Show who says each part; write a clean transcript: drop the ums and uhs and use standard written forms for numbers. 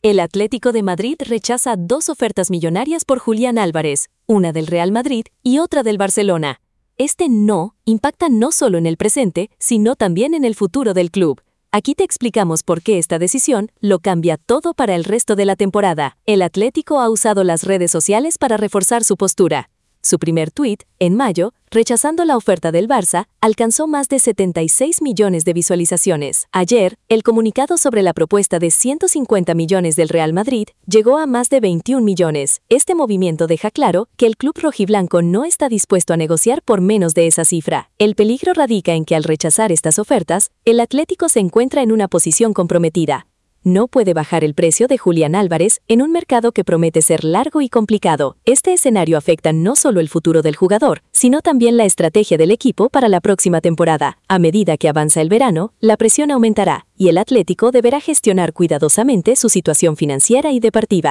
Speaker 1: El Atlético de Madrid rechaza 2 ofertas millonarias por Julián Álvarez, una del Real Madrid y otra del Barcelona. Este no impacta no solo en el presente, sino también en el futuro del club. Aquí te explicamos por qué esta decisión lo cambia todo para el resto de la temporada. El Atlético ha usado las redes sociales para reforzar su postura. Su primer tuit, en mayo, rechazando la oferta del Barça, alcanzó más de 76 millones de visualizaciones. Ayer, el comunicado sobre la propuesta de 150 millones del Real Madrid llegó a más de 21 millones. Este movimiento deja claro que el club rojiblanco no está dispuesto a negociar por menos de esa cifra. El peligro radica en que al rechazar estas ofertas, el Atlético se encuentra en una posición comprometida. No puede bajar el precio de Julián Álvarez en un mercado que promete ser largo y complicado. Este escenario afecta no solo el futuro del jugador, sino también la estrategia del equipo para la próxima temporada. A medida que avanza el verano, la presión aumentará y el Atlético deberá gestionar cuidadosamente su situación financiera y deportiva.